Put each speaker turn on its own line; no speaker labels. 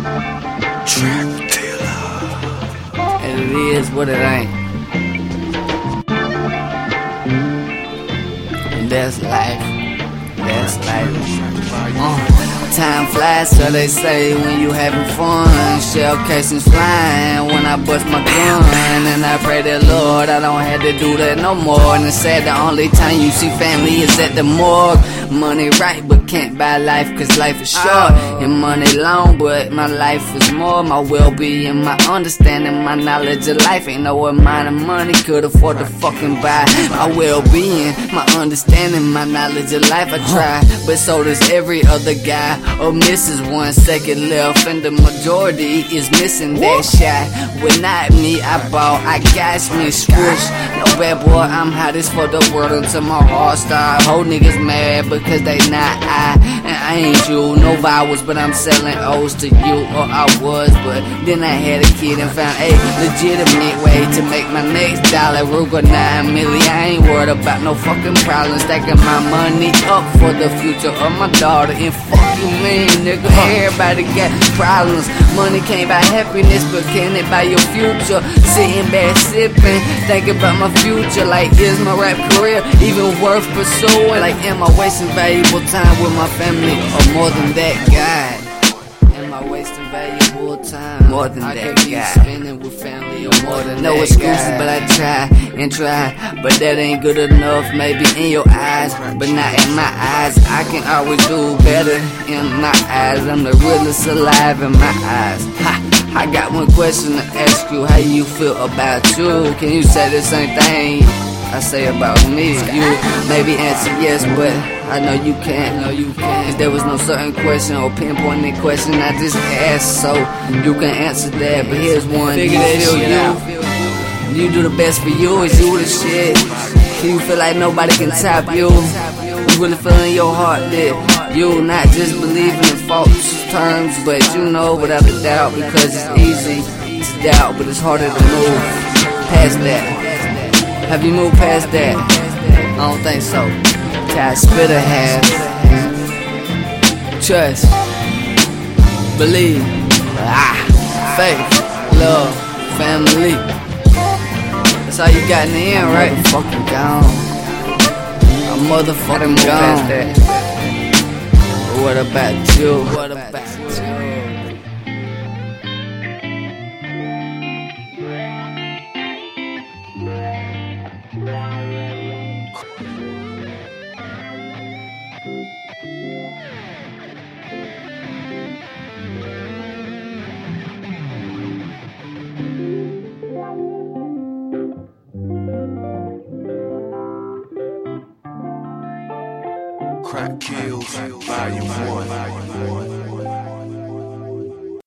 Trap dealer.
And it is what it ain't. And that's life. That's life. Time flies, so they say when you having fun. Shell casings flying when I bust my gun. And I pray that Lord I don't have to do that no more. And it's sad the only time you see family is at the morgue. Money right but can't buy life cause life is short. And money long but my life is more. My well-being, my understanding, my knowledge of life. Ain't no amount of money could afford to fucking buy my well-being, my understanding, my knowledge of life. I try, but so does every other guy or misses 1 second left. And the majority is missing that shot. When not me, I bought, I got me squish. No bad boy, I'm hot as for the world until my heart start. Whole niggas mad because they not I, and I ain't you. No vowels, but I'm selling O's to you, or I was. But then I had a kid and found a legitimate way to make my next dollar. Ruger 9 million, I ain't worried about no fucking problems. Stacking my money up for the future of my daughter. And fuck you mean, nigga, everybody got problems. Money can't buy happiness, but can it buy your future? Sitting back sipping, thinking about my future. Like, is my rap career even worth pursuing? Like, am I wasting valuable time with my family, or more than that, God? Am I wasting valuable time? More than that, God. I could be spending with family, or more than that, no excuses, God. But I try and try, but that ain't good enough. Maybe in your eyes, but not in my eyes. I can always do better in my eyes. I'm the realest alive in my eyes. Ha! I got one question to ask you. How you feel about you? Can you say the same thing I say about me? You maybe answer yes, but I know you can't. Cause there was no certain question or pinpointed question I just asked, so you can answer that. But here's one. Do you feel you do the best for you? Is you the shit? Do you feel like nobody can top you? You really feel in your heart that you not just believing in false terms, but you know without a doubt, because it's easy to doubt, but it's harder to move past that. Have you moved past that? I don't think so. Ty Spitter has. Trust, believe, faith, love, family. That's all you got in the end, right? I'm fucking gone. I'm motherfucking gone. But what about you? What about you?
Crack Kills, Volume 1.